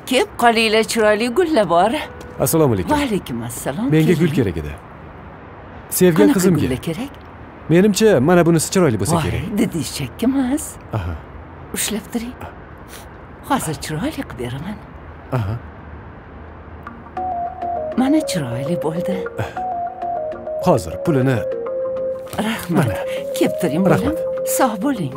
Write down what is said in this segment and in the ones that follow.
Kep qolinglar, chiroyli gullar bor. Assalomu alaykum. Va alaykum assalom. Menga gul kerak edi. Sevgan qizimga. Gul kerak? Menimcha, mana bunisi chiroyli bo'lsa kerak. Didiz chakki emas. Aha. Ushlab turing. Hozir chiroyli qilib beraman. Aha. Mana chiroyli bo'ldi. Hozir pulini. Rahmat. Kelib turing, bolam. Sog' bo'ling.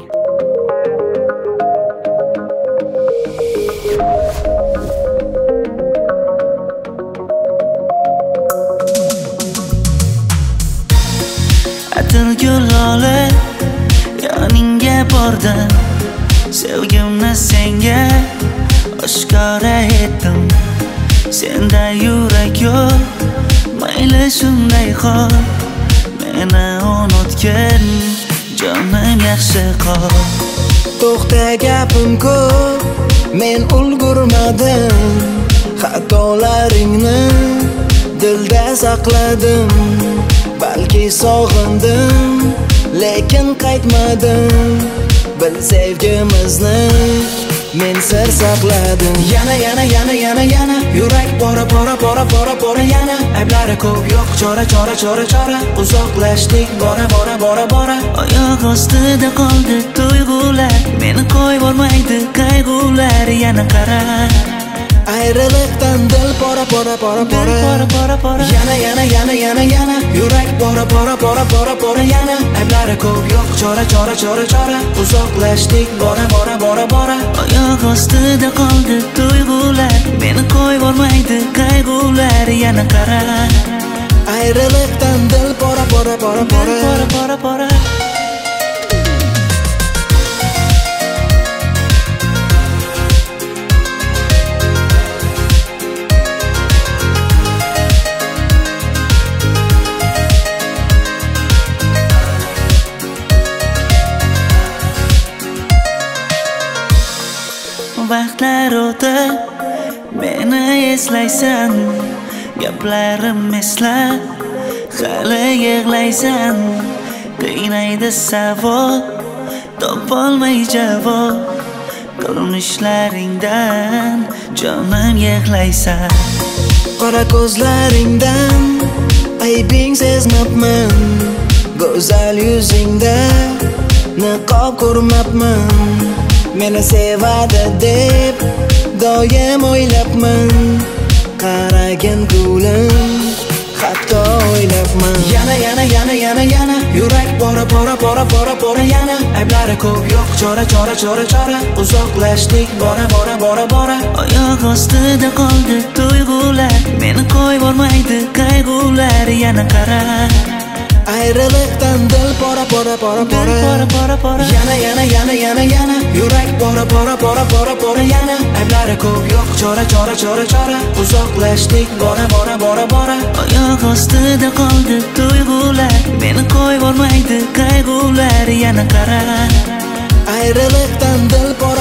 Atirgul lola yoningga bordim, sevgimni senga oshkora etdim. Senda yurak yo'q, mayli shunday qol, meni unutgin, jonim yaxshi qol. To'xta gapim ko'p, men ulgurmadim, xatolaringni dilda saqladim. Balki sog'indim, lekin qaytmadim. Bil sevgimizni men sir saqladim. Yana yurak bora yana. Ayblari ko'p yo'q, chora uzoqlashdik bora. Oyoq ostida qoldi tuyg'ular, meni qo'yvormaydi qayg'ular. Yana qara, ayriliqdan dil pora. Yana yurak bora yana. Ayblari ko'p yo'q, chora uzoqlashdik bora. Oyoq ostida qoldi tuyg'ular, meni qo'yvormaydi qayg'ular. Yana qara, ayriliqdan dil pora. Vaqtlar o'tib meni eslaysan, gaplarim eslab hali yig'laysan. Qiynaydi savol, topolmay javob, qilmishlaringdan jonim yig'laysan. Qora ko'zlaringdan aybing sezmabman, go'zal yuzingda niqob ko'rmabman. Meni sevadi deb doim o'ylabman, qaragin gulim, hatto o'ylabman. Yana yurak bora yana. Ayblari ko'p yo'q, chora uzoqlashdik bora. Oyoq ostida qoldi tuyg'ular, meni qo'yvormaydi qayg'ular. Yana qara, ayriliqdan dil pora. Yana yurak bora yana. Ayblari ko'p yo'q, chora uzoqlashdik bora. Oyoq ostida qoldi tuyg'ular, meni qo'yvormaydi qayg'ular. Yana qara, ayriliqdan dil pora.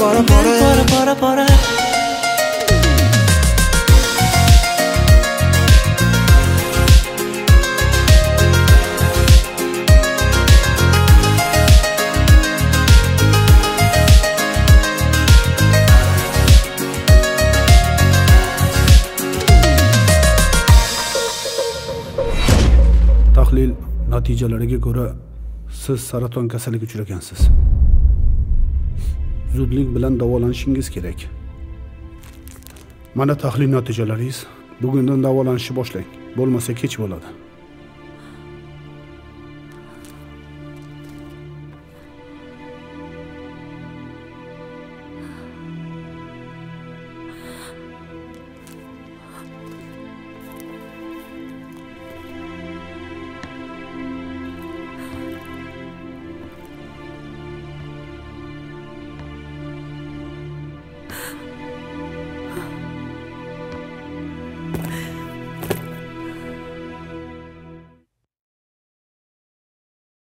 Tahlil natijalariga ko'ra siz saraton kasaliga uchragansiz. Zudlik bilan davolanishingiz kerak. Mana tahlil natijalaringiz. Bugundan davolanishni boshlang. Bo'lmasa kech bo'ladi.